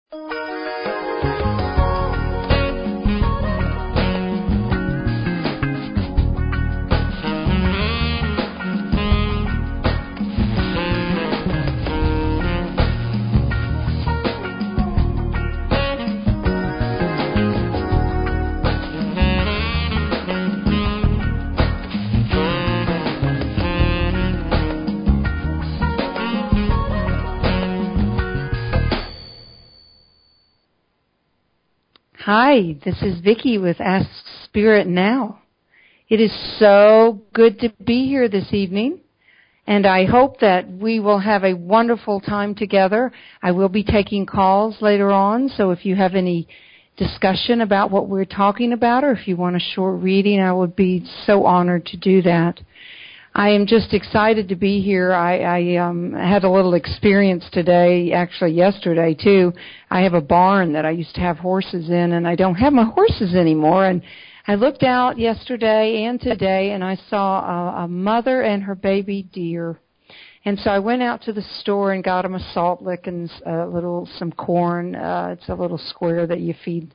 Hi, this is Vicki with Ask Spirit Now. It is so good to be here this evening, and I hope that we will have a wonderful time together. I will be taking calls later on, so if you have any discussion about what we're talking about, or if you want a short reading, I would be so honored to do that. I am just excited to be here. I had a little experience today, actually yesterday too. I have a barn that I used to have horses in, and I don't have my horses anymore. And I looked out yesterday and today, and I saw a mother and her baby deer. And so I went out to the store and got them a salt lick and some corn. It's a little square that you feed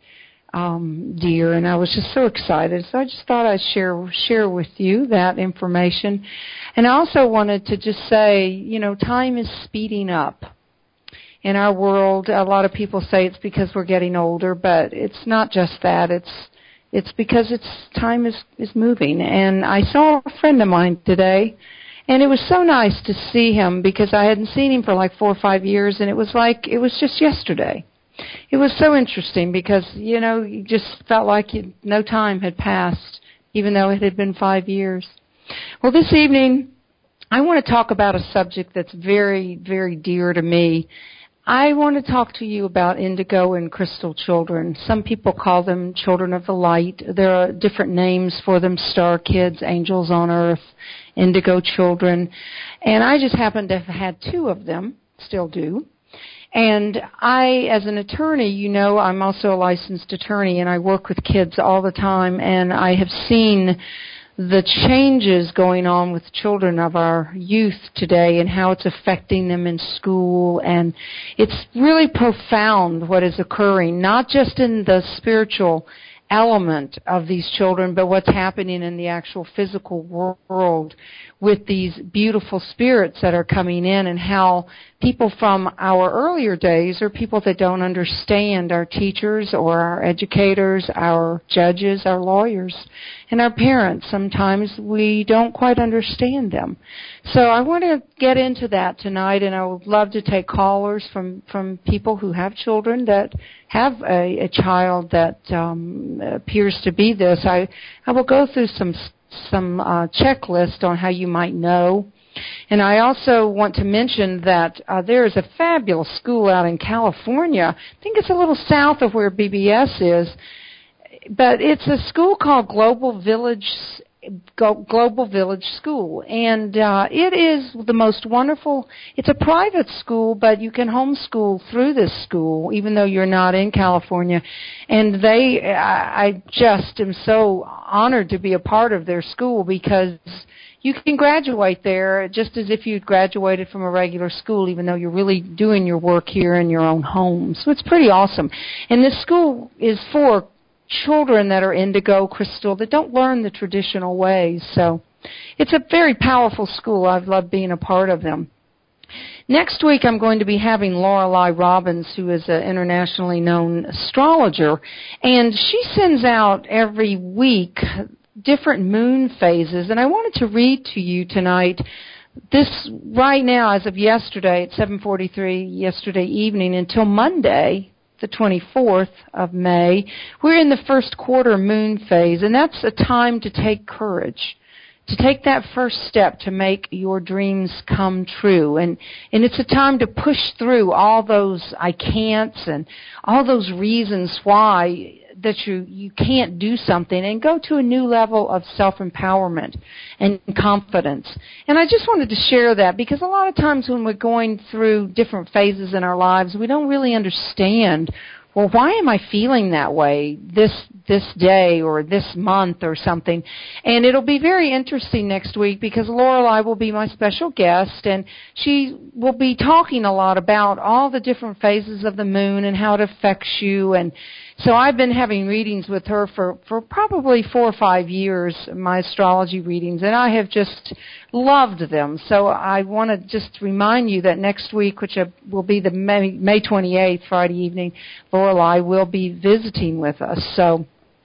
deer, and I was just so excited. So I just thought I'd share with you that information. And I also wanted to just say, time is speeding up. In our world, a lot of people say it's because we're getting older, but it's not just that. It's because time is moving. And I saw a friend of mine today, and it was so nice to see him because I hadn't seen him for like 4 or 5 years, and it was just yesterday. It was so interesting because, you just felt like no time had passed, even though it had been 5 years. Well, this evening, I want to talk about a subject that's very, very dear to me. I want to talk to you about indigo and crystal children. Some people call them children of the light. There are different names for them: star kids, angels on earth, indigo children. And I just happen to have had 2 of them, still do. And I, as an attorney, I'm also a licensed attorney, and I work with kids all the time, and I have seen the changes going on with children of our youth today and how it's affecting them in school. And it's really profound what is occurring, not just in the spiritual element of these children, but what's happening in the actual physical world with these beautiful spirits that are coming in, and how people from our earlier days, or people that don't understand, our teachers or our educators, our judges, our lawyers, and our parents, sometimes we don't quite understand them. So I want to get into that tonight, and I would love to take callers from people who have children that have a child that appears to be this. I will go through some checklist on how you might know. And I also want to mention that there is a fabulous school out in California. I think it's a little south of where BBS is, but it's a school called Global Village School, and it is the most wonderful. It's a private school, but you can homeschool through this school, even though you're not in California. And I just am so honored to be a part of their school, because you can graduate there just as if you'd graduated from a regular school, even though you're really doing your work here in your own home. So it's pretty awesome. And this school is for children that are indigo, crystal, that don't learn the traditional ways. So it's a very powerful school. I've loved being a part of them. Next week, I'm going to be having Lorelei Robbins, who is an internationally known astrologer, and she sends out every week different moon phases. And I wanted to read to you tonight this right now, as of yesterday at 7:43 yesterday evening until Monday, the 24th of May, we're in the first quarter moon phase, and that's a time to take courage, to take that first step to make your dreams come true. And it's a time to push through all those I can'ts and all those reasons why that you can't do something, and go to a new level of self-empowerment and confidence. And I just wanted to share that, because a lot of times when we're going through different phases in our lives, we don't really understand well, why am I feeling that way this day or this month or something? And it'll be very interesting next week because Lorelei will be my special guest, and she will be talking a lot about all the different phases of the moon and how it affects you. And so I've been having readings with her for probably 4 or 5 years, my astrology readings, and I have just loved them. So I want to just remind you that next week, which will be the May 28th, Friday evening, Lorelei will be visiting with us. So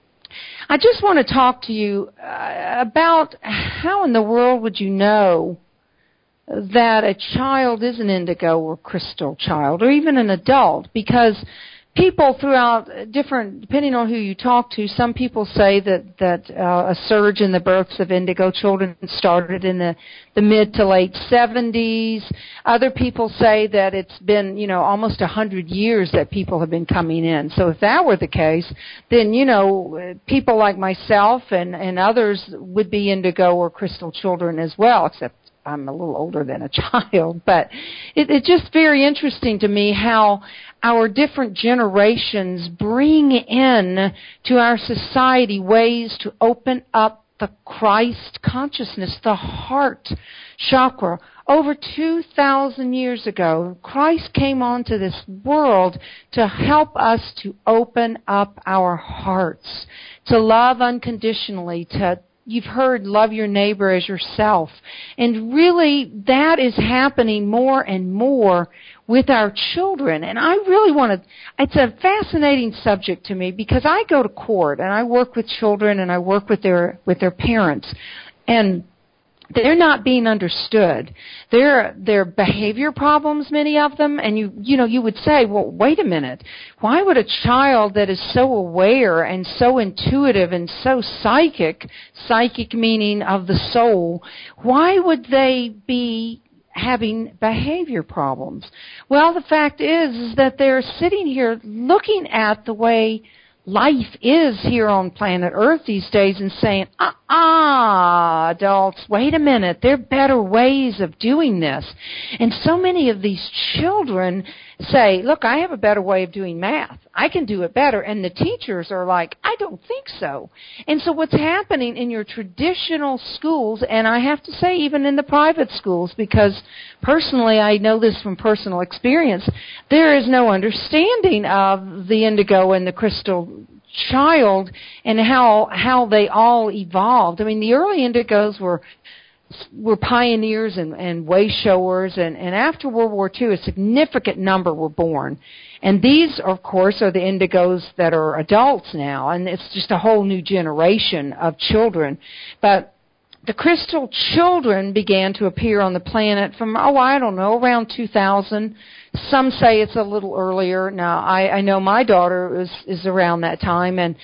I just want to talk to you about how in the world would you know that a child is an indigo or crystal child, or even an adult, because people throughout depending on who you talk to, some people say that a surge in the births of indigo children started in the mid to late 70s. Other people say that it's been, almost 100 years that people have been coming in. So if that were the case, then, people like myself and others would be indigo or crystal children as well, except I'm a little older than a child. But it's just very interesting to me how our different generations bring in to our society ways to open up the Christ consciousness, the heart chakra. Over 2,000 years ago, Christ came onto this world to help us to open up our hearts, to love unconditionally, you've heard love your neighbor as yourself. And really, that is happening more and more with our children. And I really it's a fascinating subject to me because I go to court and I work with children and I work with their parents. And they're not being understood. They're behavior problems, many of them, and you would say, well, wait a minute. Why would a child that is so aware and so intuitive and so psychic meaning of the soul, why would they be having behavior problems? Well, the fact is that they're sitting here looking at the way life is here on planet Earth these days and saying, adults, wait a minute, there are better ways of doing this. And so many of these children say, look, I have a better way of doing math. I can do it better. And the teachers are like, I don't think so. And so what's happening in your traditional schools, and I have to say even in the private schools, because personally I know this from personal experience, there is no understanding of the indigo and the crystal child and how they all evolved. I mean, the early indigos were pioneers and way showers, and after World War II, a significant number were born. And these, of course, are the indigos that are adults now, and it's just a whole new generation of children. But the crystal children began to appear on the planet from, around 2000. Some say it's a little earlier. Now, I know my daughter is around that time, and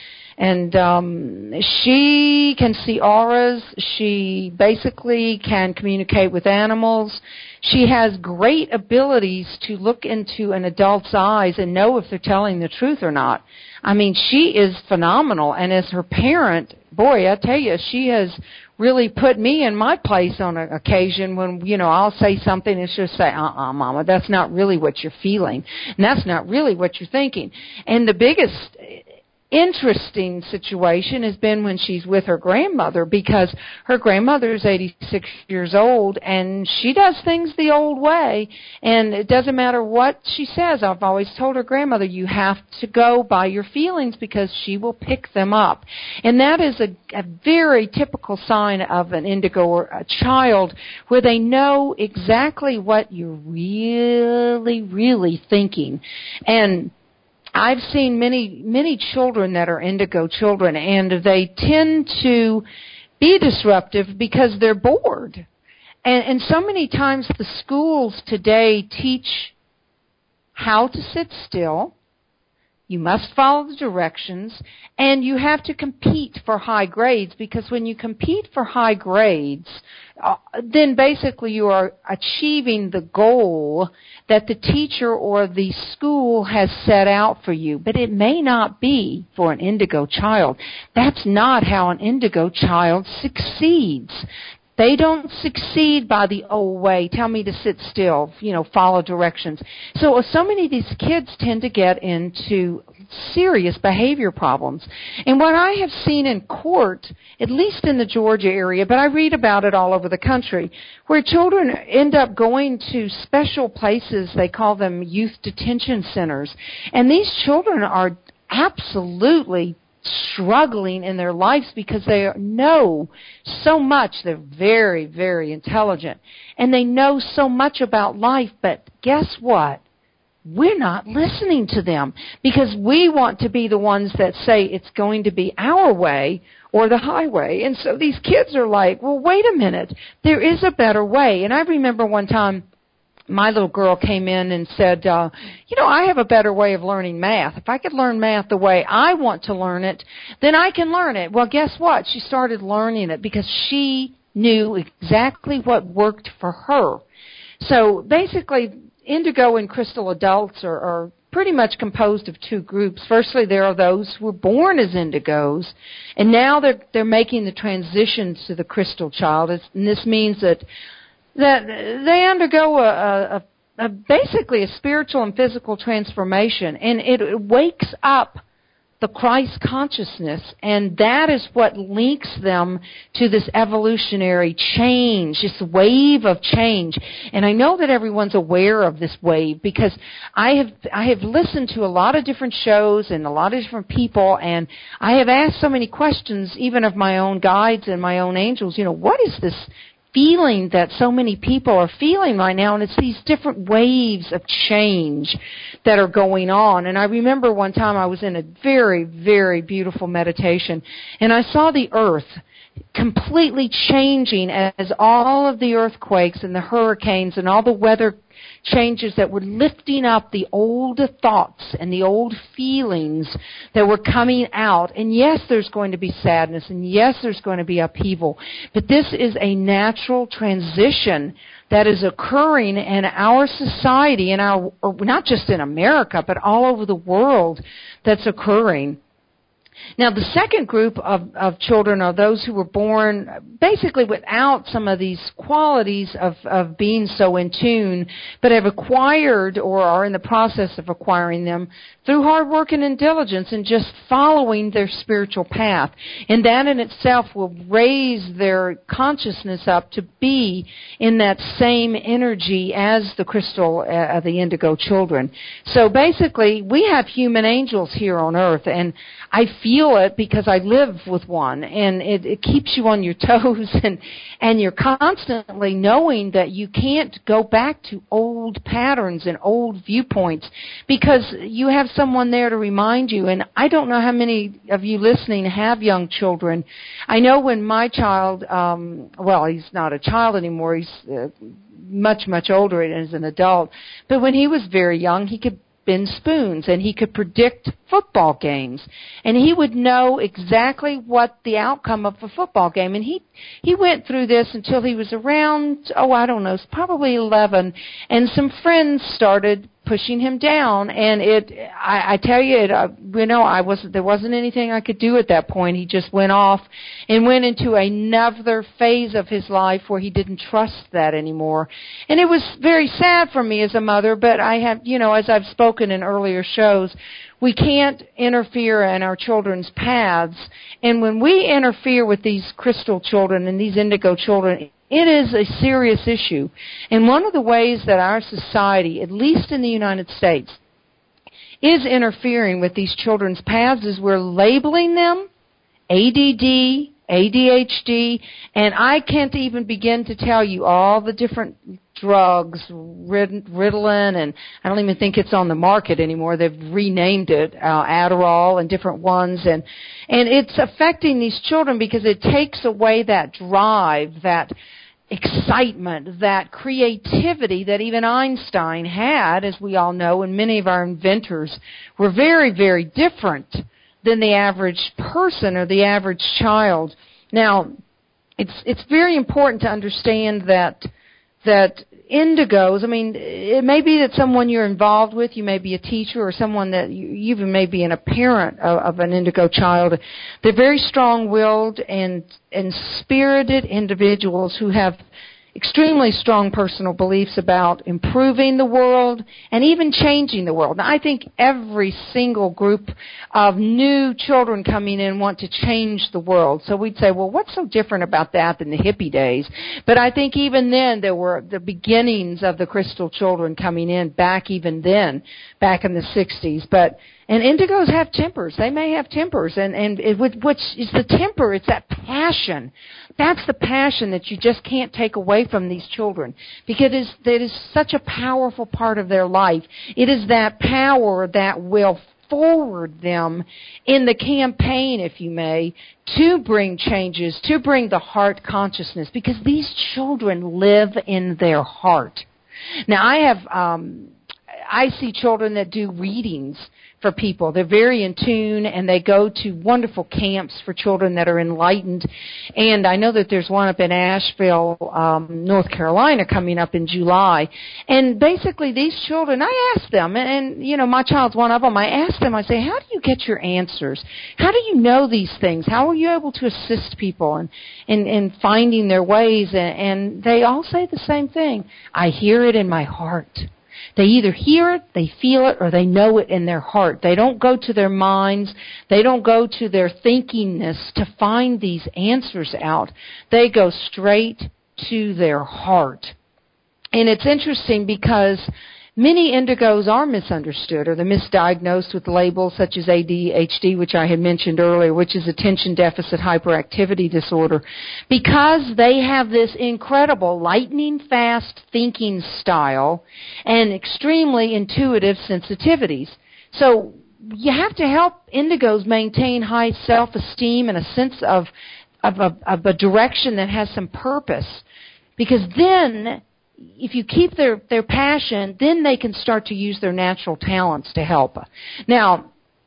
she can see auras. She basically can communicate with animals. She has great abilities to look into an adult's eyes and know if they're telling the truth or not. I mean, she is phenomenal. And as her parent, boy, I tell you, she has really put me in my place on an occasion when, I'll say something and she'll say, Mama, that's not really what you're feeling. And that's not really what you're thinking. And the biggest interesting situation has been when she's with her grandmother, because her grandmother is 86 years old and she does things the old way, and it doesn't matter what she says. I've always told her grandmother, you have to go by your feelings because she will pick them up. And that is a very typical sign of an indigo or a child, where they know exactly what you're really, really thinking. And I've seen many children that are indigo children, and they tend to be disruptive because they're bored. And so many times the schools today teach how to sit still. You must follow the directions, and you have to compete for high grades, because when you compete for high grades, then basically you are achieving the goal that the teacher or the school has set out for you. But it may not be for an indigo child. That's not how an indigo child succeeds. They don't succeed by the old way. Tell me to sit still, follow directions. So many of these kids tend to get into serious behavior problems. And what I have seen in court, at least in the Georgia area, but I read about it all over the country, where children end up going to special places, they call them youth detention centers, and these children are absolutely struggling in their lives because they know so much. They're very, very intelligent, and they know so much about life, but guess what? We're not listening to them because we want to be the ones that say it's going to be our way or the highway. And so these kids are like, well, wait a minute. There is a better way. And I remember one time my little girl came in and said, I have a better way of learning math. If I could learn math the way I want to learn it, then I can learn it. Well, guess what? She started learning it because she knew exactly what worked for her. So basically, indigo and crystal adults are pretty much composed of two groups. Firstly, there are those who were born as indigos, and now they're making the transition to the crystal child. And this means that they undergo basically a spiritual and physical transformation, and it wakes up the Christ consciousness, and that is what links them to this evolutionary change, this wave of change. And I know that everyone's aware of this wave because I have listened to a lot of different shows and a lot of different people, and I have asked so many questions, even of my own guides and my own angels, what is this feeling that so many people are feeling right now? And it's these different waves of change that are going on. And I remember one time I was in a very, very beautiful meditation, and I saw the earth completely changing as all of the earthquakes and the hurricanes and all the weather changes that were lifting up the old thoughts and the old feelings that were coming out. And yes, there's going to be sadness, and yes, there's going to be upheaval, but this is a natural transition that is occurring in our society, not just in America, but all over the world that's occurring. Now, the second group of children are those who were born basically without some of these qualities of being so in tune, but have acquired or are in the process of acquiring them through hard work and diligence and just following their spiritual path. And that in itself will raise their consciousness up to be in that same energy as the crystal, the indigo children. So basically, we have human angels here on earth, and I feel it because I live with one, and it keeps you on your toes, and you're constantly knowing that you can't go back to old patterns and old viewpoints because you have someone there to remind you. And I don't know how many of you listening have young children. I know when my child, he's not a child anymore, he's much, much older as an adult, but when he was very young, he could bend spoons, and he could predict football games, and he would know exactly what the outcome of a football game. And he went through this until he was around, probably 11, and some friends started pushing him down, and I tell you, there wasn't anything I could do at that point. He just went off and went into another phase of his life where he didn't trust that anymore. And it was very sad for me as a mother, but I have, as I've spoken in earlier shows, we can't interfere in our children's paths. And when we interfere with these crystal children and these indigo children, it is a serious issue. And one of the ways that our society, at least in the United States, is interfering with these children's paths is we're labeling them ADD, ADHD, and I can't even begin to tell you all the different drugs, Ritalin, and I don't even think it's on the market anymore. They've renamed it, Adderall and different ones, and it's affecting these children because it takes away that drive, that excitement, that creativity that even Einstein had, as we all know, and many of our inventors were very, very different than the average person or the average child. Now, it's very important to understand that indigos, it may be that someone you're involved with, you may be a teacher or someone that you even may be a parent of an indigo child. They're very strong-willed and spirited individuals who have extremely strong personal beliefs about improving the world and even changing the world. Now, I think every single group of new children coming in want to change the world. So we'd say, well, what's so different about that than the hippie days? But I think even then there were the beginnings of the crystal children coming in back even then, back in the 60s. And indigos have tempers. They may have tempers. Which is the temper? It's that passion. That's the passion that you just can't take away from these children, because it is such a powerful part of their life. It is that power that will forward them in the campaign, if you may, to bring changes, to bring the heart consciousness, because these children live in their heart. Now, I see children that do readings for people. They're very in tune, and they go to wonderful camps for children that are enlightened. And I know that there's one up in Asheville, North Carolina, coming up in July. And basically these children, I ask them, and you know, my child's one of them, I ask them, I say, how do you get your answers? How do you know these things? How are you able to assist people in finding their ways? And they all say the same thing. I hear it in my heart. They either hear it, they feel it, or they know it in their heart. They don't go to their minds. They don't go to their thinkingness to find these answers out. They go straight to their heart. And it's interesting because many indigos are misunderstood, or they're misdiagnosed with labels such as ADHD, which I had mentioned earlier, which is attention deficit hyperactivity disorder, because they have this incredible lightning fast thinking style and extremely intuitive sensitivities. So you have to help indigos maintain high self-esteem and a sense of a direction that has some purpose, because then if you keep their passion, then they can start to use their natural talents to help. Now,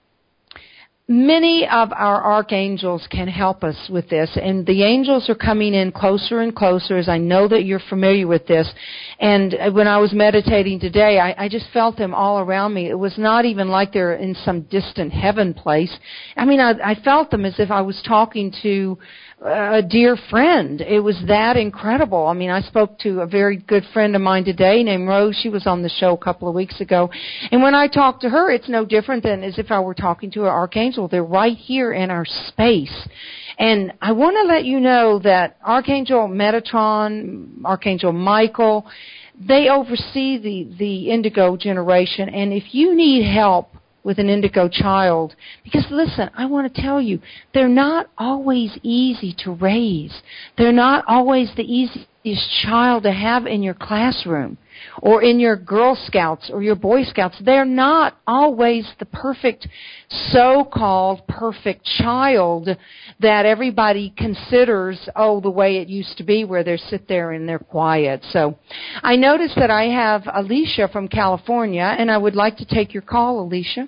many of our archangels can help us with this, and the angels are coming in closer and closer, as I know that you're familiar with this. And when I was meditating today, I just felt them all around me. It was not even like they're in some distant heaven place. I mean, I felt them as if I was talking to a dear friend. It was that incredible. I mean, I spoke to a very good friend of mine today named Rose. She was on the show a couple of weeks ago. And when I talk to her, it's no different than as if I were talking to an archangel. They're right here in our space. And I want to let you know that Archangel Metatron, Archangel Michael, they oversee the indigo generation. And if you need help with an indigo child, because listen, I want to tell you, they're not always easy to raise. They're not always the easiest child to have in your classroom or in your Girl Scouts or your Boy Scouts. They're not always the perfect, so-called perfect child that everybody considers, the way it used to be, where they sit there and they're quiet. So I noticed that I have Alicia from California, and I would like to take your call, Alicia.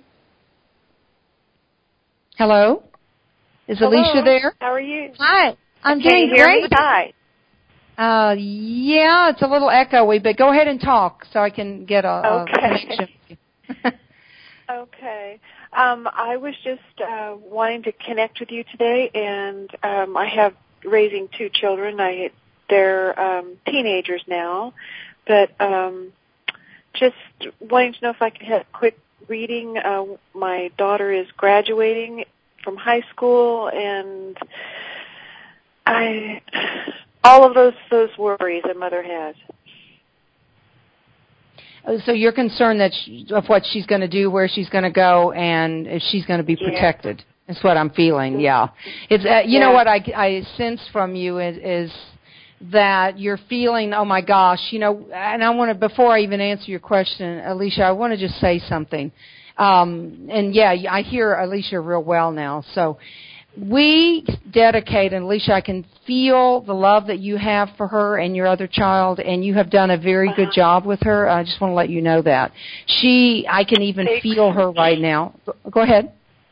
Hello? Is Hello. Alicia there? How are you? Hi. I'm Can doing you hear great. me? Hi. Yeah, it's a little echoey, but go ahead and talk so I can get a connection. Okay. I was just wanting to connect with you today, and I have raising two children. They're teenagers now, but just wanting to know if I could have a quick reading. My daughter is graduating from high school, and all of those worries a mother has. So you're concerned of what she's going to do, where she's going to go, and if she's going to be protected. That's what I'm feeling. Yeah, it's you know what I sense from you is that you're feeling, oh my gosh, and I want to, before I even answer your question, Alicia, I want to just say something. And yeah, I hear Alicia real well now. So we dedicate, and Alicia, I can feel the love that you have for her and your other child, and you have done a very good job with her. I just want to let you know that. I can even feel her right now. Go ahead.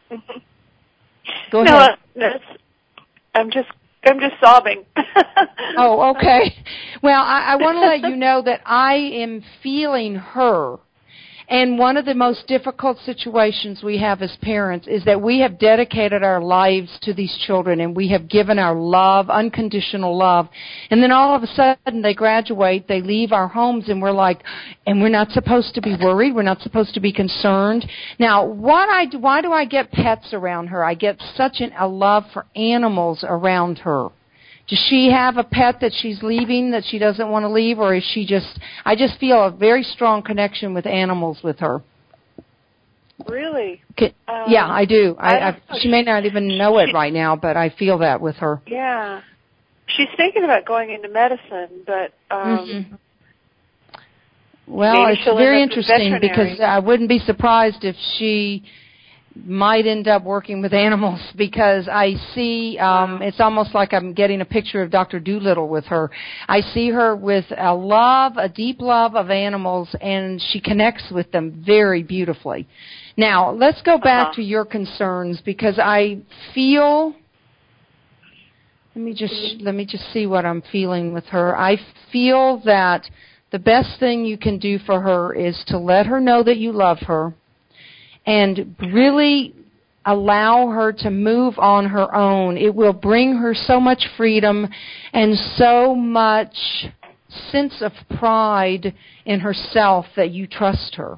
Go ahead. No, I'm just sobbing. Oh, okay. Well, I want to let you know that I am feeling her. And one of the most difficult situations we have as parents is that we have dedicated our lives to these children and we have given our love, unconditional love. And then all of a sudden they graduate, they leave our homes, and we're like, and we're not supposed to be worried, we're not supposed to be concerned. Now, why do I get pets around her? I get such a love for animals around her. Does she have a pet that she's leaving that she doesn't want to leave, or is she I just feel a very strong connection with animals with her. Really? Yeah, I do. She may not even know it right now, but I feel that with her. Yeah. She's thinking about going into medicine, but well, it's very interesting because I wouldn't be surprised if she might end up working with animals, because I see it's almost like I'm getting a picture of Dr. Doolittle with her. I see her with a deep love of animals, and she connects with them very beautifully. Now, let's go back to your concerns, because I feel, let me just see what I'm feeling with her. I feel that the best thing you can do for her is to let her know that you love her, and really allow her to move on her own. It will bring her so much freedom and so much sense of pride in herself that you trust her.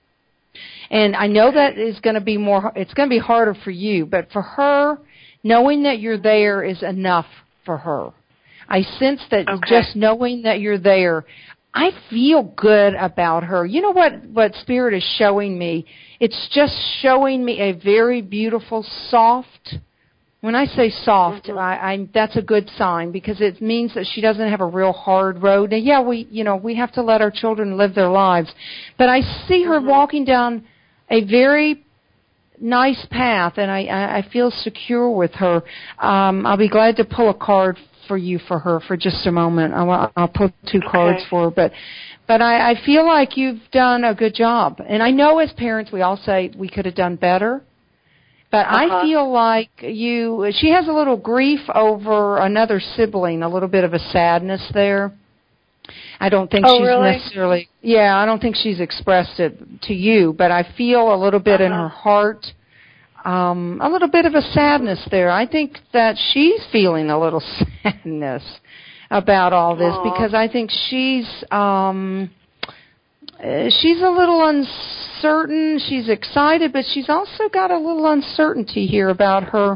And I know that it's going to be harder for you, but for her, knowing that you're there is enough for her. I sense that just knowing that you're there, I feel good about her. You know what Spirit is showing me? It's just showing me a very beautiful, soft. When I say soft, that's a good sign, because it means that she doesn't have a real hard road. And yeah, we have to let our children live their lives. But I see her walking down a very nice path, and I feel secure with her. I'll be glad to pull a card for her for just a moment. I'll pull 2 cards for her, but I feel like you've done a good job. And I know as parents we all say we could have done better, but I feel like she has a little grief over another sibling, a little bit of a sadness there. I don't think she's necessarily, I don't think she's expressed it to you, but I feel a little bit in her heart, a little bit of a sadness there. I think that she's feeling a little sadness about all this, because I think she's a little uncertain. She's excited, but she's also got a little uncertainty here about her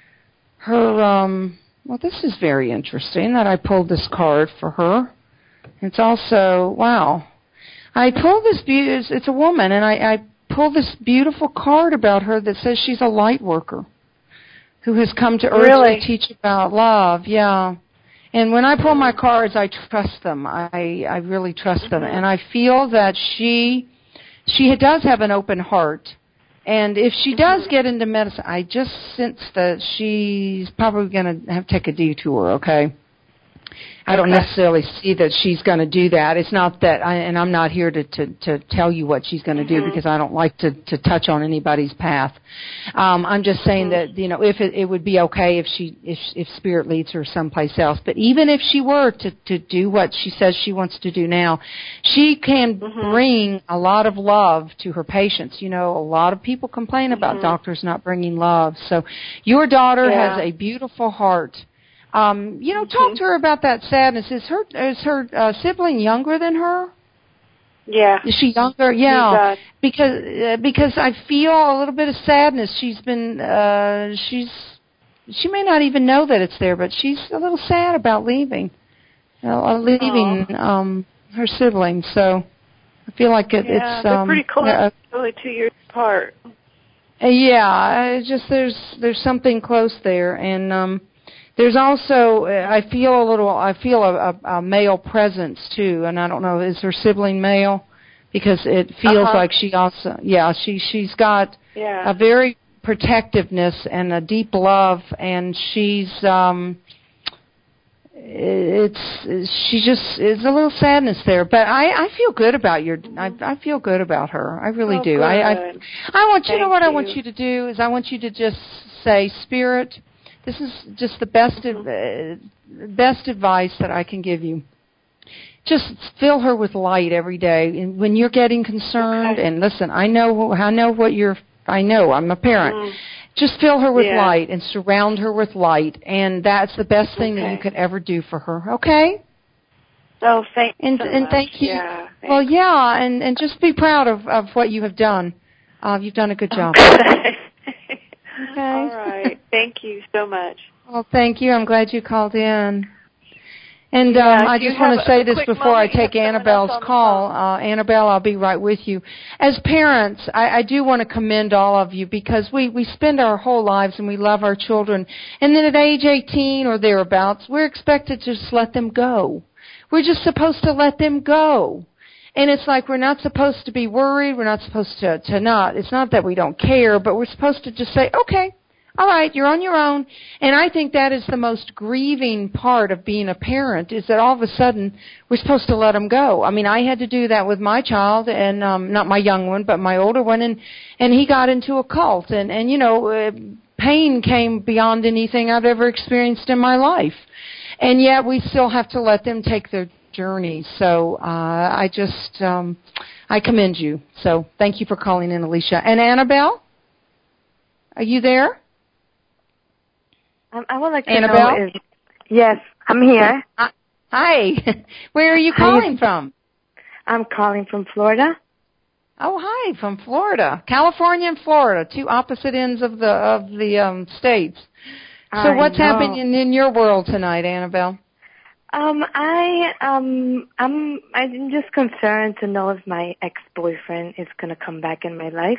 well, this is very interesting that I pulled this card for her. It's also, wow. I pulled this, it's a woman, and I pulled this beautiful card about her that says she's a light worker who has come to Earth to teach about love. Yeah. And when I pull my cards, I trust them. I really trust them. And I feel that she does have an open heart. And if she does get into medicine, I just sense that she's probably going to have to take a detour, okay? I don't necessarily see that she's going to do that. It's not that, and I'm not here to tell you what she's going to do, because I don't like to touch on anybody's path. I'm just saying that, if it would be okay if Spirit leads her someplace else. But even if she were to do what she says she wants to do now, she can bring a lot of love to her patients. A lot of people complain about doctors not bringing love. So your daughter has a beautiful heart. Talk to her about that sadness. Is her sibling younger than her? Yeah. Is she younger? Yeah. Because I feel a little bit of sadness. She's been she may not even know that it's there, but she's a little sad about leaving her sibling. So I feel like it's they're pretty close. Only 2 years apart. There's something close there, and there's also, I feel a male presence too, and I don't know, is her sibling male? Because it feels like she also, she's got a very protectiveness and a deep love, and she's, it's a little sadness there, but I feel good about I feel good about her. I really do. Good. I want you know what I want you to do is I want you to just say, Spirit, this is just the best advice that I can give you. just fill her with light every day. And when you're getting concerned, and listen, I know what I'm a parent. Mm. Just fill her with light and surround her with light, and that's the best thing that you could ever do for her. Okay? Oh, thank you. And thank you. Yeah, well, yeah, and just be proud of what you have done. You've done a good job. Okay. Okay. All right. Thank you so much. Well, thank you. I'm glad you called in. And I just want to say this before I take Annabelle's call. Annabelle, I'll be right with you. As parents, I do want to commend all of you because we spend our whole lives and we love our children. And then at age 18 or thereabouts, we're expected to just let them go. We're just supposed to let them go. And it's like we're not supposed to be worried. We're not supposed to not. It's not that we don't care, but we're supposed to just say, okay, all right, you're on your own. And I think that is the most grieving part of being a parent is that all of a sudden we're supposed to let them go. I mean, I had to do that with my child, and not my young one, but my older one, and he got into a cult. And you know, pain came beyond anything I've ever experienced in my life. And yet we still have to let them take their journey. So I commend you. So thank you for calling in, Alicia. And Annabelle, are you there? I would like to Annabelle? know yes, I'm here. Hi. Where are you calling from? I'm calling from Florida. Oh, hi, from Florida. California and Florida, two opposite ends of the states. So what's happening in your world tonight, Annabelle? I'm just concerned to know if my ex-boyfriend is going to come back in my life.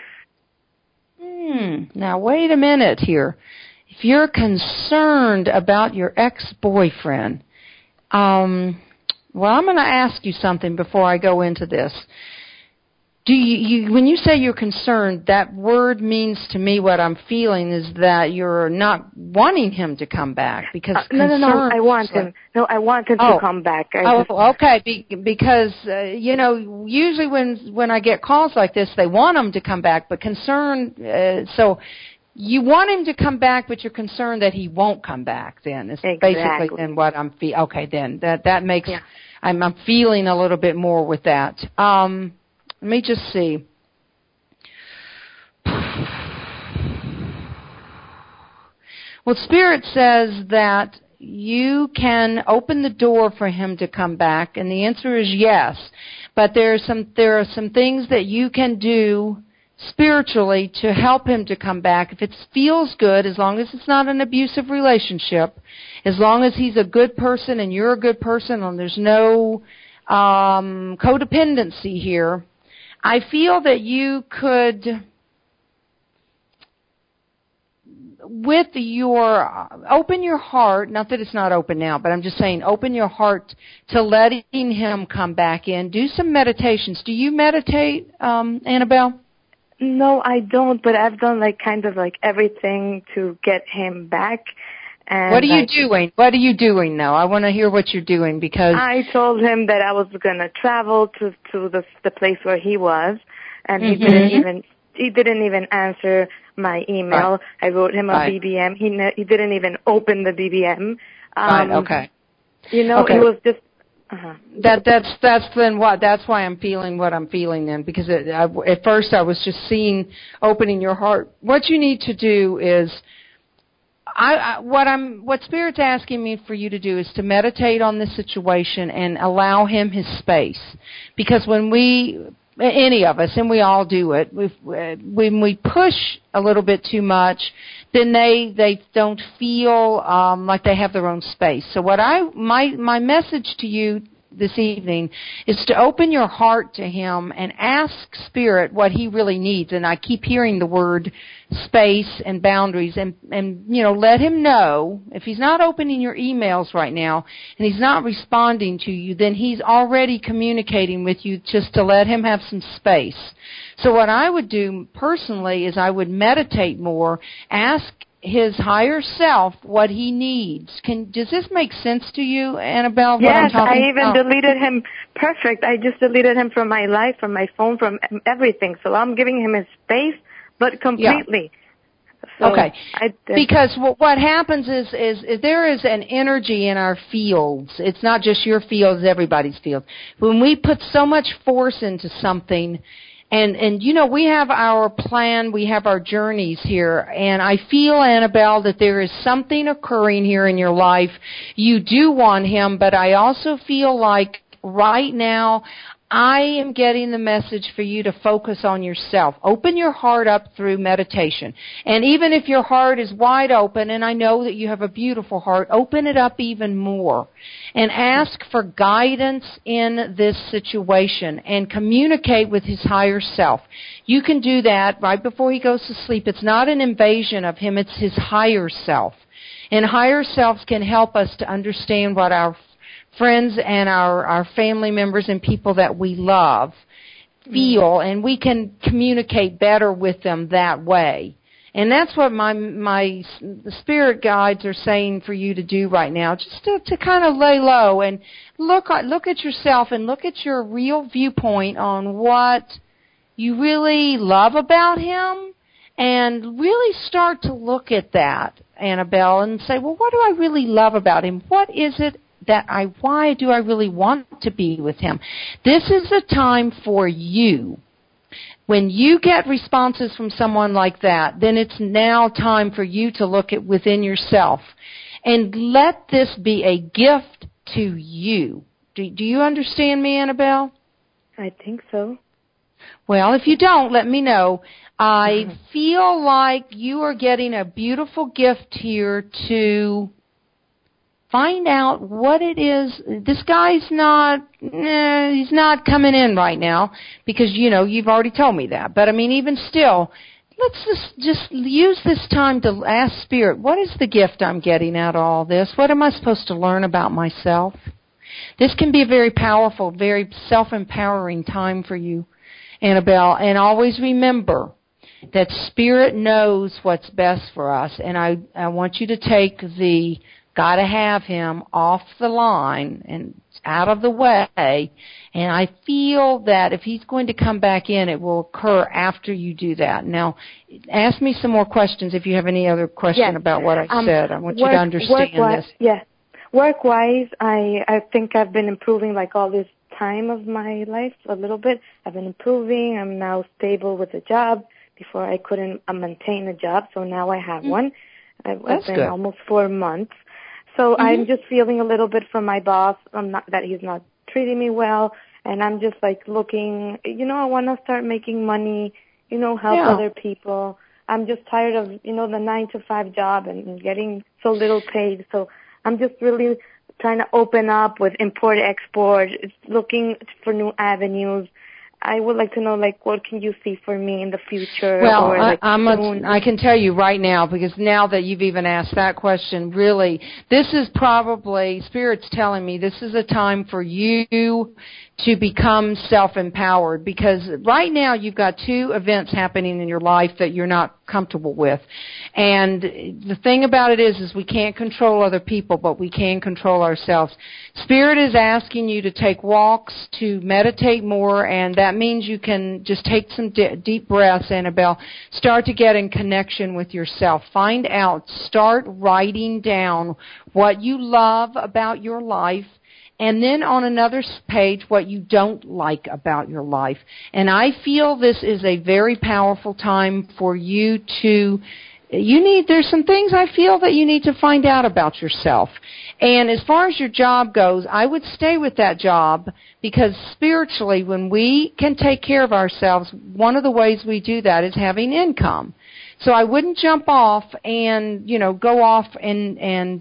Now, wait a minute here. If you're concerned about your ex-boyfriend, well, I'm going to ask you something before I go into this. Do you when you say you're concerned, that word means to me what I'm feeling is that you're not wanting him to come back because no, I want him. No, I want him to come back. Okay, because you know, usually when I get calls like this, they want him to come back, but so you want him to come back, but you're concerned that he won't come back. Then it's basically then what I'm feeling. Okay, then that makes I'm feeling a little bit more with that. Let me just see. Well, Spirit says that you can open the door for him to come back, and the answer is yes. But there are some things that you can do spiritually to help him to come back. If it feels good, as long as it's not an abusive relationship, as long as he's a good person and you're a good person and there's no codependency here, I feel that you could, with open your heart, not that it's not open now, but I'm just saying open your heart to letting him come back in. Do some meditations. Do you meditate, Annabelle? No, I don't, but I've done kind of everything to get him back. And what are you doing? What are you doing now? I want to hear what you're doing because I told him that I was going to travel to the place where he was, and he didn't even answer my email. Right. I wrote him a BBM. He didn't even open the BBM. Right. Okay. You know, it was just. That's then what. That's why I'm feeling what I'm feeling then because at first I was just seeing opening your heart. What you need to do is. What Spirit's asking me for you to do is to meditate on this situation and allow him his space. Because when any of us, and we all do it, when we push a little bit too much, then they don't feel like they have their own space. So my message to you this evening is to open your heart to him and ask Spirit what he really needs. And I keep hearing the word space and boundaries and let him know if he's not opening your emails right now and he's not responding to you, then he's already communicating with you just to let him have some space. So what I would do personally is I would meditate more, ask his higher self what he needs. Does this make sense to you, Annabelle? Yes, I even deleted him. Perfect. I just deleted him from my life, from my phone, from everything. So I'm giving him his space, but completely. So okay. Because what happens is there is an energy in our fields. It's not just your fields, everybody's fields. When we put so much force into something, and you know, we have our plan, we have our journeys here, and I feel, Annabelle, that there is something occurring here in your life. You do want him, but I also feel like right now I am getting the message for you to focus on yourself. Open your heart up through meditation. And even if your heart is wide open, and I know that you have a beautiful heart, open it up even more. And ask for guidance in this situation and communicate with his higher self. You can do that right before he goes to sleep. It's not an invasion of him, it's his higher self. And higher selves can help us to understand what our friends and our family members and people that we love feel, and we can communicate better with them that way. And that's what my spirit guides are saying for you to do right now, just to kind of lay low and look at yourself and look at your real viewpoint on what you really love about him, and really start to look at that, Annabelle, and say, well, what do I really love about him? What is it why do I really want to be with him? This is a time for you. When you get responses from someone like that, then it's now time for you to look at within yourself and let this be a gift to you. Do you understand me, Annabelle? I think so. Well, if you don't, let me know. I feel like you are getting a beautiful gift here to find out what it is. This guy's he's not coming in right now because, you know, you've already told me that. But, I mean, even still, let's just use this time to ask Spirit, what is the gift I'm getting out of all this? What am I supposed to learn about myself? This can be a very powerful, very self-empowering time for you, Annabelle. And always remember that Spirit knows what's best for us. And I want you to take the got to have him off the line and out of the way. And I feel that if he's going to come back in, it will occur after you do that. Now, ask me some more questions if you have any other question about what I said. I want you to understand this. Yeah. Work-wise, I think I've been improving like all this time of my life a little bit. I've been improving. I'm now stable with a job. Before I couldn't maintain a job, so now I have one. I've been almost 4 months. So I'm just feeling a little bit from my boss that he's not treating me well, and I'm just like looking, you know, I want to start making money, you know, help other people. I'm just tired of, you know, the 9-to-5 job and getting so little paid. So I'm just really trying to open up with import-export, looking for new avenues. I would like to know, like, what can you see for me in the future? Well, or, like, I can tell you right now, because now that you've even asked that question, really, this is probably, Spirit's telling me, this is a time for you to become self-empowered, because right now you've got 2 events happening in your life that you're not comfortable with. And the thing about it is we can't control other people, but we can control ourselves. Spirit is asking you to take walks, to meditate more, and that means you can just take some deep breaths, Annabelle. Start to get in connection with yourself. Find out, start writing down what you love about your life, and then on another page, what you don't like about your life. And I feel this is a very powerful time for you to, there's some things I feel that you need to find out about yourself. And as far as your job goes, I would stay with that job, because spiritually, when we can take care of ourselves, one of the ways we do that is having income. So I wouldn't jump off and, you know, go off and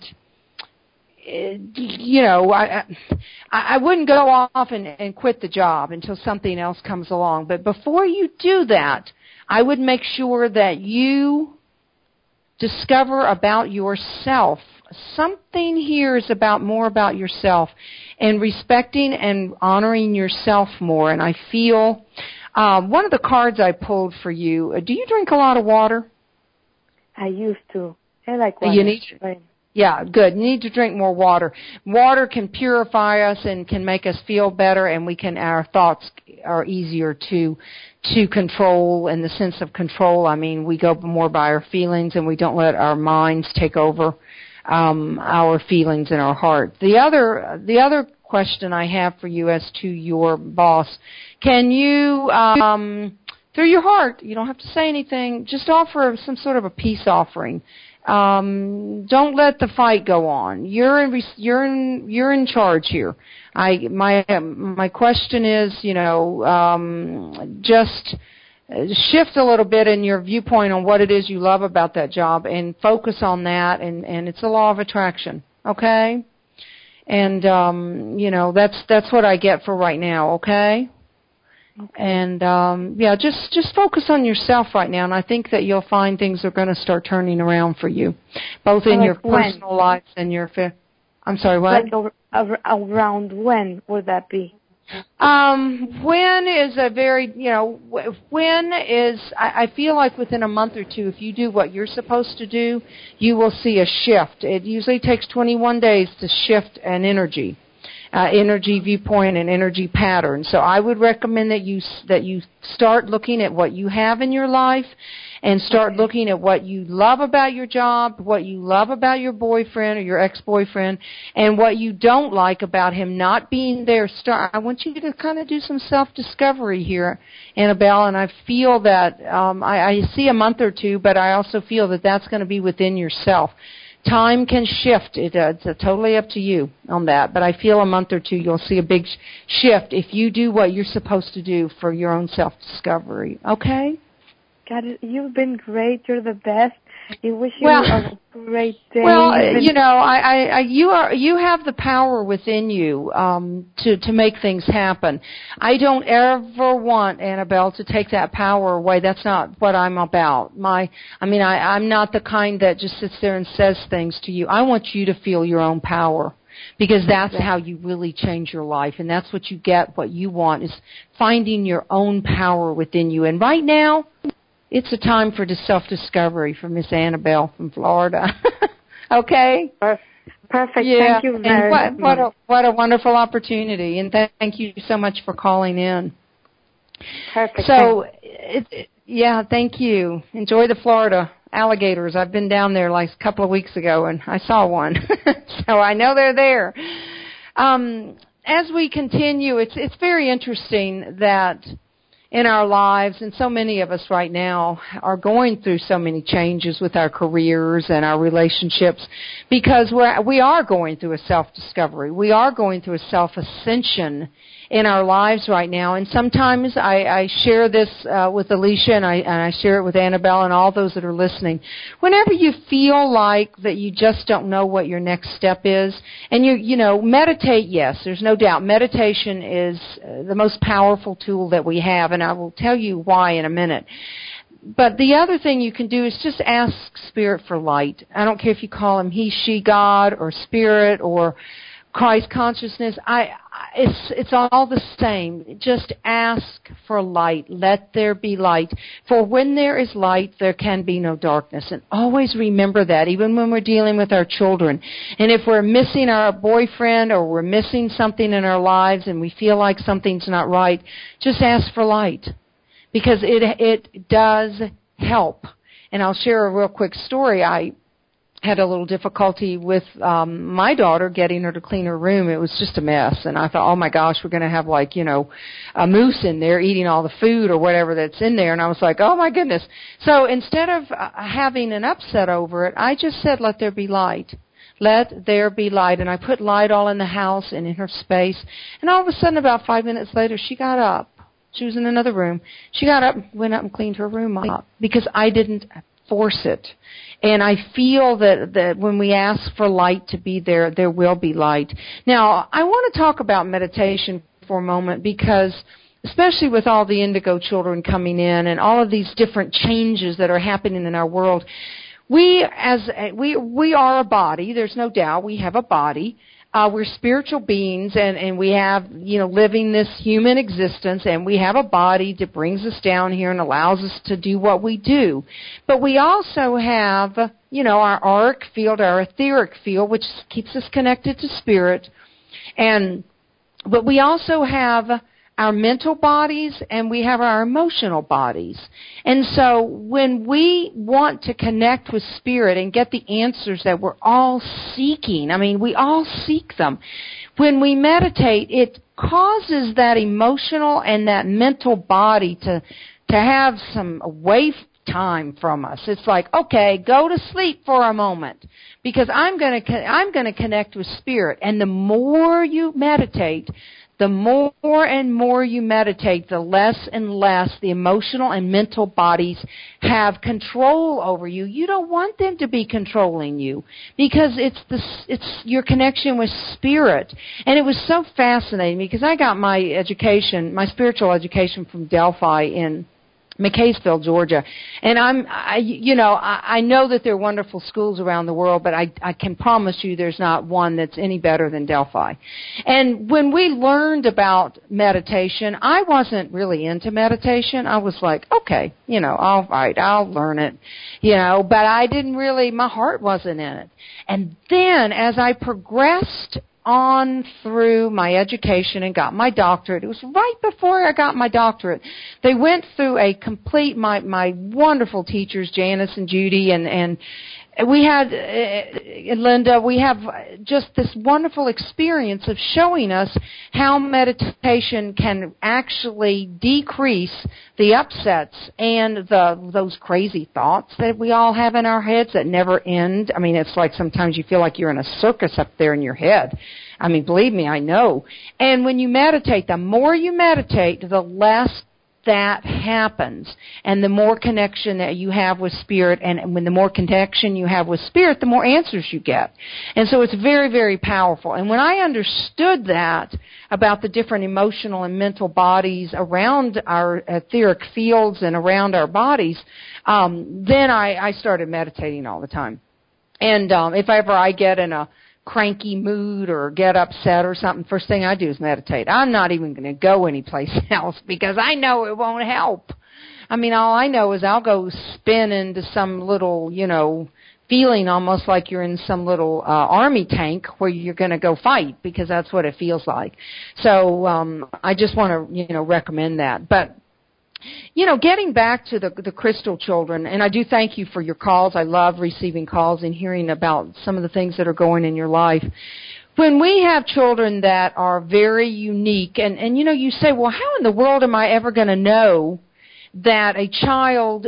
you know, I wouldn't go off and quit the job until something else comes along. But before you do that, I would make sure that you discover about yourself. Something here is more about yourself and respecting and honoring yourself more. And I feel one of the cards I pulled for you, do you drink a lot of water? I used to. I like water. You need Yeah, good. You need to drink more water. Water can purify us and can make us feel better, and our thoughts are easier to control. In the sense of control, I mean, we go more by our feelings, and we don't let our minds take over our feelings in our heart. The other question I have for you as to your boss, can you, through your heart, you don't have to say anything, just offer some sort of a peace offering. Don't let the fight go on. You're in charge here. My question is, just shift a little bit in your viewpoint on what it is you love about that job and focus on that, and it's a law of attraction, okay? And that's what I get for right now, okay? Okay. And just focus on yourself right now, and I think that you'll find things are going to start turning around for you, both in your personal life and your. I'm sorry, what? Like around when would that be? When is a very when is I feel like within a month or two, if you do what you're supposed to do, you will see a shift. It usually takes 21 days to shift an energy viewpoint and energy pattern. So I would recommend that you start looking at what you have in your life and start looking at what you love about your job, what you love about your boyfriend or your ex-boyfriend, and what you don't like about him not being there. I want you to kind of do some self-discovery here, Annabelle, and I feel that I see a month or two, but I also feel that that's going to be within yourself. Time can shift. It's totally up to you on that. But I feel a month or two you'll see a big shift if you do what you're supposed to do for your own self-discovery. Okay? God, you've been great. You're the best. I wish you a great day. Well, you have the power within you to make things happen. I don't ever want, Annabelle, to take that power away. That's not what I'm about. I'm not the kind that just sits there and says things to you. I want you to feel your own power, because that's how you really change your life, and that's what you get. What you want is finding your own power within you. And right now, it's a time for self-discovery for Miss Annabelle from Florida. Okay? Perfect. Yeah. Thank you very much. What a wonderful opportunity, and thank you so much for calling in. Perfect. So, thank you. Enjoy the Florida alligators. I've been down there like a couple of weeks ago, and I saw one. So I know they're there. As we continue, it's very interesting that in our lives, and so many of us right now are going through so many changes with our careers and our relationships, because we are going through a self-discovery. We are going through a self-ascension in our lives right now. And sometimes I share this with Alicia, and I share it with Annabelle and all those that are listening. Whenever you feel like that you just don't know what your next step is, and you meditate, yes, there's no doubt. Meditation is the most powerful tool that we have, and I will tell you why in a minute. But the other thing you can do is just ask Spirit for light. I don't care if you call him he, she, God, or Spirit, or Christ consciousness. It's all the same. Just ask for light. Let there be light. For when there is light, there can be no darkness. And always remember that, even when we're dealing with our children. And if we're missing our boyfriend or we're missing something in our lives and we feel like something's not right, just ask for light, because it does help. And I'll share a real quick story. I had a little difficulty with my daughter getting her to clean her room. It was just a mess. And I thought, oh, my gosh, we're going to have a moose in there eating all the food or whatever that's in there. And I was like, oh, my goodness. So instead of having an upset over it, I just said, let there be light. Let there be light. And I put light all in the house and in her space. And all of a sudden, about 5 minutes later, she got up. She was in another room. She got up, went up and cleaned her room up, because I didn't force it. And I feel that when we ask for light to be there, there will be light. Now, I want to talk about meditation for a moment, because especially with all the indigo children coming in and all of these different changes that are happening in our world, we are a body. There's no doubt we have a body. we're spiritual beings, and we have, living this human existence, and we have a body that brings us down here and allows us to do what we do. But we also have, our auric field, our etheric field, which keeps us connected to spirit. But we also have our mental bodies, and we have our emotional bodies. And so when we want to connect with spirit and get the answers that we're all seeking, we all seek them. When we meditate, it causes that emotional and that mental body to have some away time from us. It's like, okay, go to sleep for a moment, because I'm going to connect with spirit. And the more you meditate, the more and more you meditate, the less and less the emotional and mental bodies have control over you. You don't want them to be controlling you, because it's your connection with spirit. And it was so fascinating, because I got my spiritual education from Delphi in McCaysville, Georgia. And I know that there are wonderful schools around the world, but I can promise you there's not one that's any better than Delphi. And when we learned about meditation, I wasn't really into meditation. I was like, okay, all right, I'll learn it, but I didn't really, my heart wasn't in it. And then as I progressed on through my education and got my doctorate. It was right before I got my doctorate. They went through a complete, my wonderful teachers, Janice and Judy, and we had, Linda, we have just this wonderful experience of showing us how meditation can actually decrease the upsets and those crazy thoughts that we all have in our heads that never end. It's like sometimes you feel like you're in a circus up there in your head. Believe me, I know. And when you meditate, the more you meditate, the less that happens, and the more connection that you have with spirit, and when the more connection you have with spirit, the more answers you get. And so it's very, very powerful. And when I understood that about the different emotional and mental bodies around our etheric fields and around our bodies, then I started meditating all the time. And if ever I get in a cranky mood or get upset or something, first thing I do is meditate. I'm not even going to go anyplace else, because I know it won't help. All I know is I'll go spin into some little, feeling almost like you're in some little army tank where you're going to go fight, because that's what it feels like. So I just want to, recommend that. But getting back to the crystal children, and I do thank you for your calls. I love receiving calls and hearing about some of the things that are going in your life. When we have children that are very unique, and you say, well, how in the world am I ever going to know that a child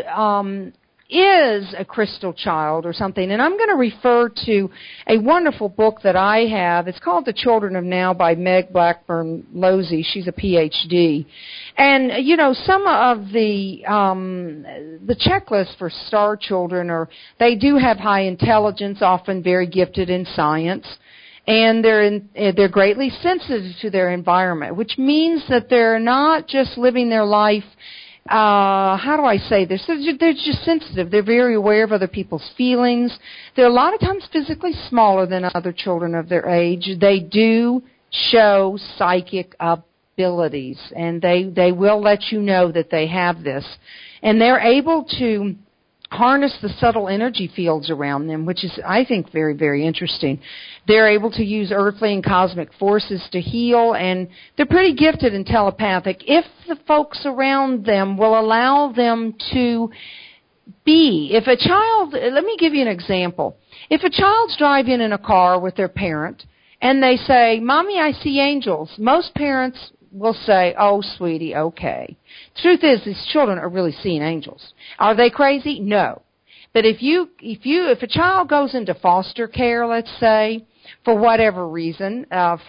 is a crystal child or something? And I'm going to refer to a wonderful book that I have. It's called The Children of Now by Meg Blackburn Losey. She's a PhD. And, some of the checklists for star children they do have high intelligence, often very gifted in science, and they're greatly sensitive to their environment, which means that they're not just living their life, how do I say this? They're just sensitive. They're very aware of other people's feelings. They're a lot of times physically smaller than other children of their age. They do show psychic abilities, and they will let you know that they have this. And they're able to harness the subtle energy fields around them, which is, I think, very, very interesting. They're able to use earthly and cosmic forces to heal, and they're pretty gifted and telepathic if the folks around them will allow them to be. If a child, let me give you an example. If a child's driving in a car with their parent, and they say, "Mommy, I see angels," most parents will say, "Oh, sweetie, okay." Truth is, these children are really seeing angels. Are they crazy? No. But if a child goes into foster care, let's say, for whatever reason,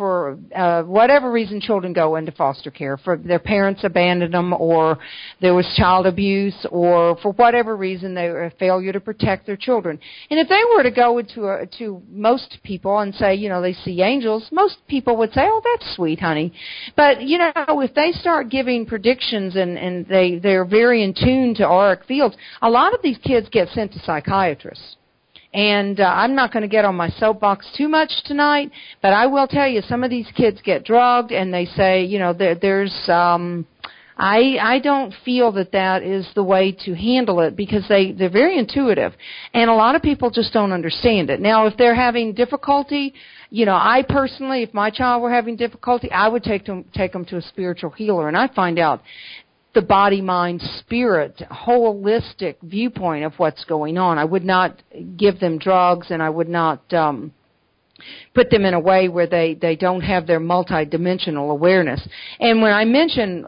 children go into foster care, for their parents abandoned them, or there was child abuse, or for whatever reason they were a failure to protect their children. And if they were to go to most people and say, they see angels, most people would say, "Oh, that's sweet, honey." But, if they start giving predictions and they're very in tune to auric fields, a lot of these kids get sent to psychiatrists. And I'm not going to get on my soapbox too much tonight, but I will tell you, some of these kids get drugged, and they say, I don't feel that is the way to handle it, because they're very intuitive, and a lot of people just don't understand it. Now, if they're having difficulty, I personally, if my child were having difficulty, I would take them to a spiritual healer, and I'd find out the body, mind, spirit, holistic viewpoint of what's going on. I would not give them drugs, and I would not put them in a way where they don't have their multidimensional awareness. And when I mention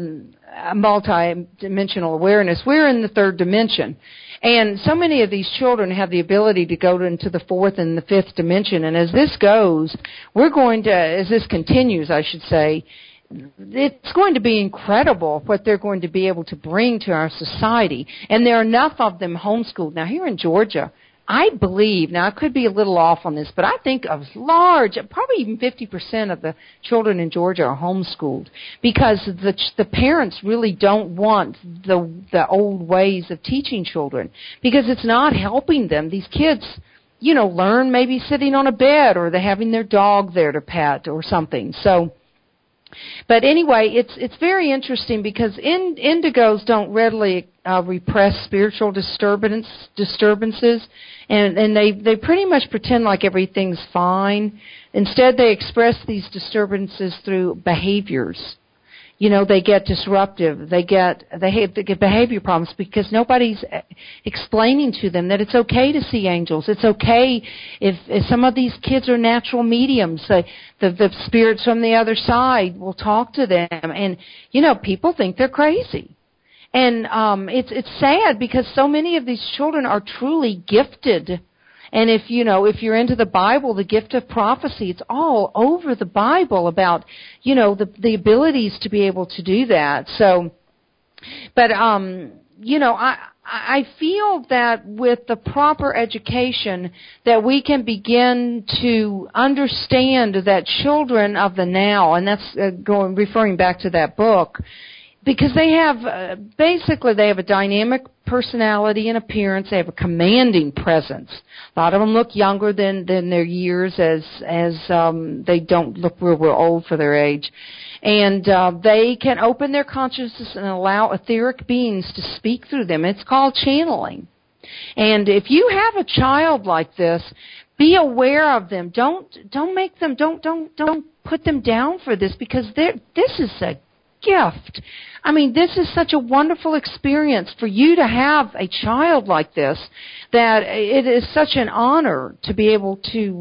multidimensional awareness, we're in the third dimension. And so many of these children have the ability to go into the fourth and the fifth dimension. And as this goes, as this continues, I should say, it's going to be incredible what they're going to be able to bring to our society. And there are enough of them homeschooled. Now, here in Georgia, I believe, now I could be a little off on this, but I think a large, probably even 50% of the children in Georgia are homeschooled, because the parents really don't want the old ways of teaching children, because it's not helping them. These kids, learn maybe sitting on a bed, or they're having their dog there to pet or something. So, but anyway, it's very interesting, because indigos don't readily repress spiritual disturbances, and they pretty much pretend like everything's fine. Instead, they express these disturbances through behaviors. They get disruptive. They get behavior problems because nobody's explaining to them that it's okay to see angels. It's okay if some of these kids are natural mediums. The spirits from the other side will talk to them, and people think they're crazy. And it's sad, because so many of these children are truly gifted. And if you're into the Bible, the gift of prophecy, it's all over the Bible about, the abilities to be able to do that. So, but, I feel that with the proper education that we can begin to understand that children of the now, and that's referring back to that book, because they have, basically they have a dynamic personality and appearance. They have a commanding presence. A lot of them look younger than their years, as they don't look real old for their age. And they can open their consciousness and allow etheric beings to speak through them. It's called channeling. And if you have a child like this, be aware of them. Don't put them down for this, because this is a gift. I mean, this is such a wonderful experience for you to have a child like this, that it is such an honor to be able to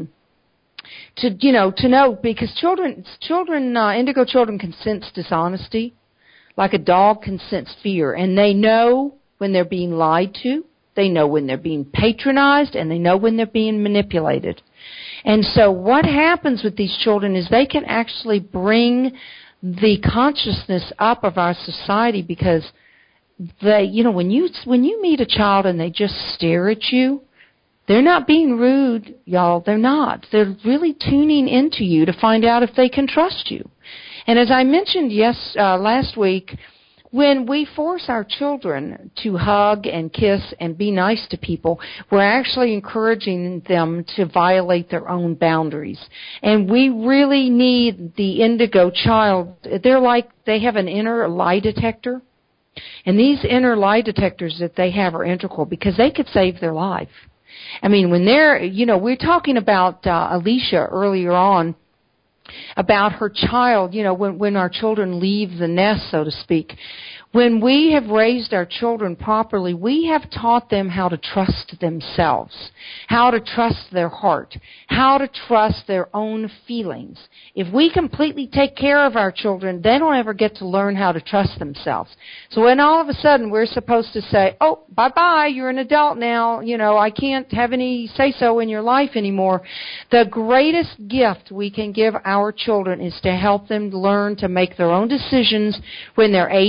know, because indigo children can sense dishonesty, like a dog can sense fear, and they know when they're being lied to, they know when they're being patronized, and they know when they're being manipulated. And so what happens with these children is they can actually bring the consciousness up of our society, because they, when you meet a child and they just stare at you, they're not being rude, y'all. They're not. They're really tuning into you to find out if they can trust you. And as I mentioned last week, when we force our children to hug and kiss and be nice to people, we're actually encouraging them to violate their own boundaries. And we really need the indigo child. They have an inner lie detector. And these inner lie detectors that they have are integral, because they could save their life. I mean, when we're talking about Alicia earlier on, about her child, when our children leave the nest, so to speak. When we have raised our children properly, we have taught them how to trust themselves, how to trust their heart, how to trust their own feelings. If we completely take care of our children, they don't ever get to learn how to trust themselves. So when all of a sudden we're supposed to say, oh, bye-bye, you're an adult now, I can't have any say-so in your life anymore, the greatest gift we can give our children is to help them learn to make their own decisions when they're 8 and they're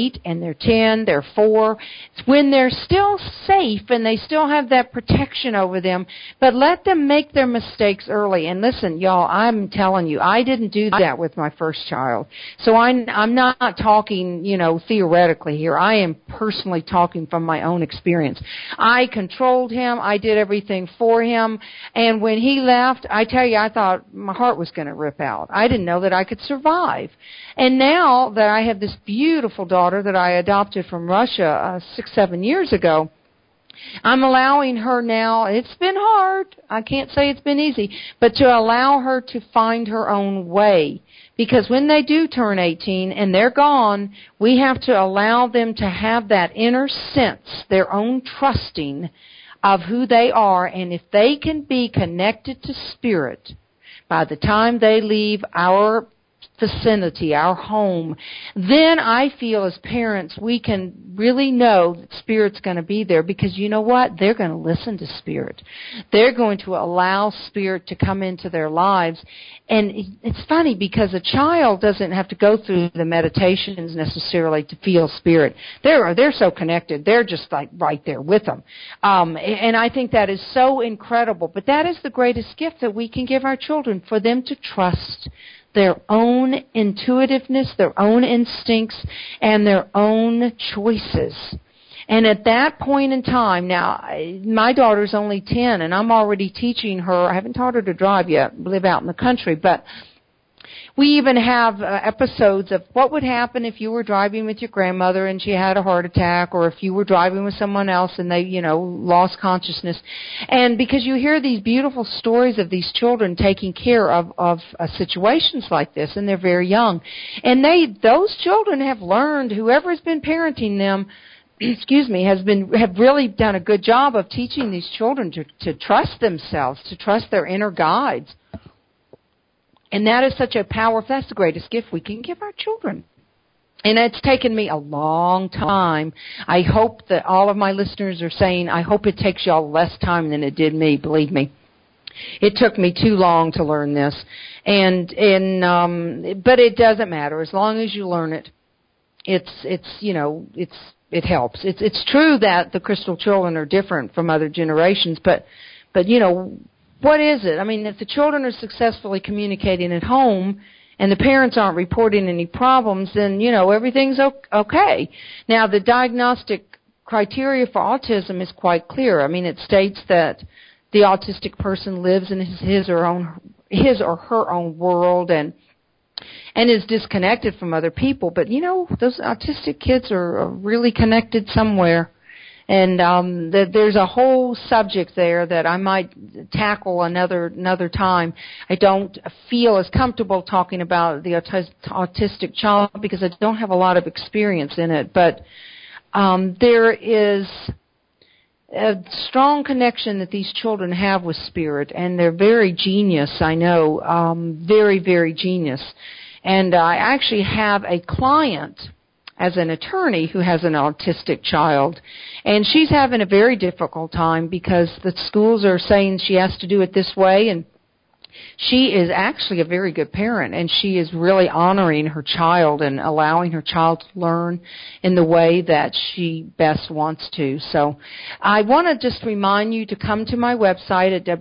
they're 10, they're 4. It's when they're still safe and they still have that protection over them, but let them make their mistakes early. And listen, y'all, I'm telling you, I didn't do that with my first child. So I'm not talking, theoretically here. I am personally talking from my own experience. I controlled him. I did everything for him. And when he left, I tell you, I thought my heart was going to rip out. I didn't know that I could survive. And now that I have this beautiful daughter that I adopted from Russia 6-7 years ago, I'm allowing her now, it's been hard, I can't say it's been easy, but to allow her to find her own way. Because when they do turn 18 and they're gone, we have to allow them to have that inner sense, their own trusting of who they are. And if they can be connected to Spirit by the time they leave our vicinity, our home, then I feel as parents we can really know that Spirit's going to be there, because you know what? They're going to listen to Spirit. They're going to allow Spirit to come into their lives. And it's funny because a child doesn't have to go through the meditations necessarily to feel Spirit. They're so connected. They're just like right there with them. And I think that is so incredible. But that is the greatest gift that we can give our children, for them to trust their own intuitiveness, their own instincts, and their own choices. And at that point in time, now, my daughter's only 10, and I'm already teaching her. I haven't taught her to drive yet, live out in the country, but we even have episodes of what would happen if you were driving with your grandmother and she had a heart attack, or if you were driving with someone else and they, lost consciousness. And because you hear these beautiful stories of these children taking care of situations like this, and they're very young. And those children have learned, whoever's been parenting them, have really done a good job of teaching these children to trust themselves, to trust their inner guides. And that is such a powerful, that's the greatest gift we can give our children. And it's taken me a long time. I hope that all of my listeners are saying, I hope it takes y'all less time than it did me, believe me. It took me too long to learn this. But it doesn't matter. As long as you learn it, it helps. It's true that the crystal children are different from other generations, but what is it? I mean, if the children are successfully communicating at home and the parents aren't reporting any problems, then, everything's okay. Now, the diagnostic criteria for autism is quite clear. I mean, it states that the autistic person lives in his or her own world and is disconnected from other people. But, those autistic kids are really connected somewhere. And there's a whole subject there that I might tackle another time. I don't feel as comfortable talking about the autistic child because I don't have a lot of experience in it. But there is a strong connection that these children have with Spirit, and they're very genius, I know, very, very genius. And I actually have a client as an attorney who has an autistic child, and she's having a very difficult time because the schools are saying she has to do it this way, and she is actually a very good parent, and she is really honoring her child and allowing her child to learn in the way that she best wants to. So I want to just remind you to come to my website at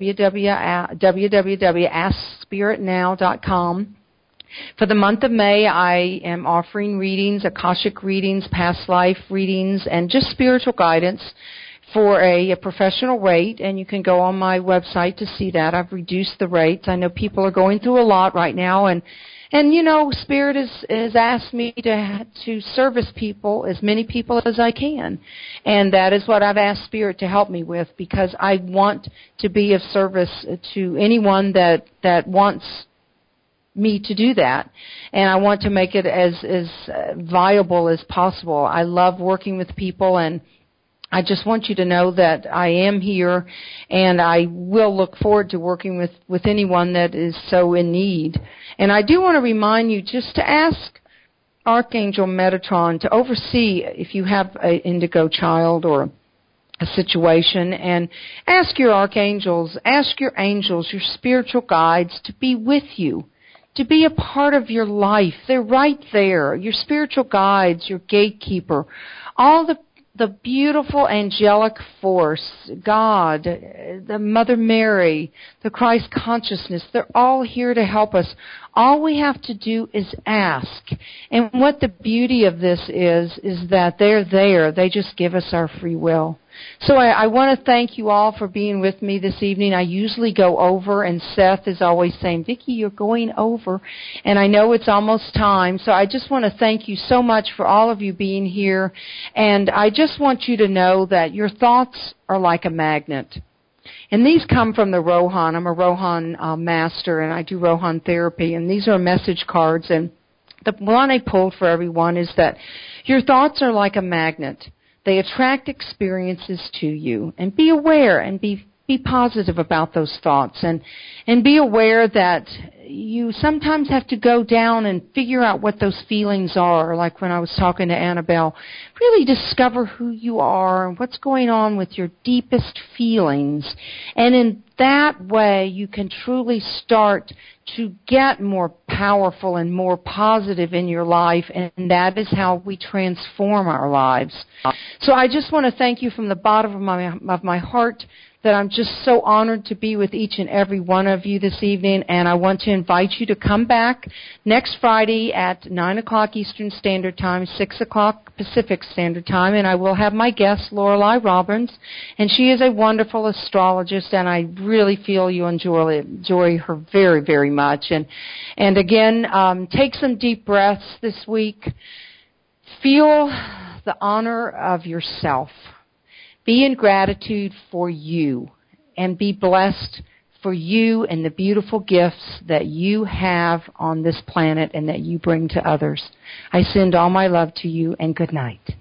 www.askspiritnow.com. For the month of May, I am offering readings, Akashic readings, past life readings, and just spiritual guidance for a professional rate, and you can go on my website to see that. I've reduced the rates. I know people are going through a lot right now, and Spirit has asked me to service people, as many people as I can, and that is what I've asked Spirit to help me with, because I want to be of service to anyone that wants me to do that, and I want to make it as viable as possible. I love working with people, and I just want you to know that I am here, and I will look forward to working with anyone that is so in need. And I do want to remind you just to ask Archangel Metatron to oversee if you have an indigo child or a situation, and ask your archangels, ask your angels, your spiritual guides to be with you, to be a part of your life. They're right there. Your spiritual guides, your gatekeeper, all the beautiful angelic force, God, the Mother Mary, the Christ consciousness, they're all here to help us. All we have to do is ask. And what the beauty of this is that they're there. They just give us our free will. So I want to thank you all for being with me this evening. I usually go over, and Seth is always saying, Vicki, you're going over. And I know it's almost time, so I just want to thank you so much for all of you being here. And I just want you to know that your thoughts are like a magnet. And these come from the Rohan. I'm a Rohan master, and I do Rohan therapy. And these are message cards. And the one I pulled for everyone is that your thoughts are like a magnet. They attract experiences to you. And be aware and be positive about those thoughts. And be aware that you sometimes have to go down and figure out what those feelings are. Like when I was talking to Annabelle, really discover who you are and what's going on with your deepest feelings. And in that way, you can truly start to get more powerful and more positive in your life, and that is how we transform our lives. So I just want to thank you from the bottom of my heart that I'm just so honored to be with each and every one of you this evening, and I want to invite you to come back next Friday at 9 o'clock Eastern Standard Time, 6 o'clock Pacific Standard Time, and I will have my guest, Lorelei Robbins, and she is a wonderful astrologist, and I really feel you enjoy her very, very much. And again, take some deep breaths this week. Feel the honor of yourself. Be in gratitude for you, and be blessed for you and the beautiful gifts that you have on this planet and that you bring to others. I send all my love to you, and good night.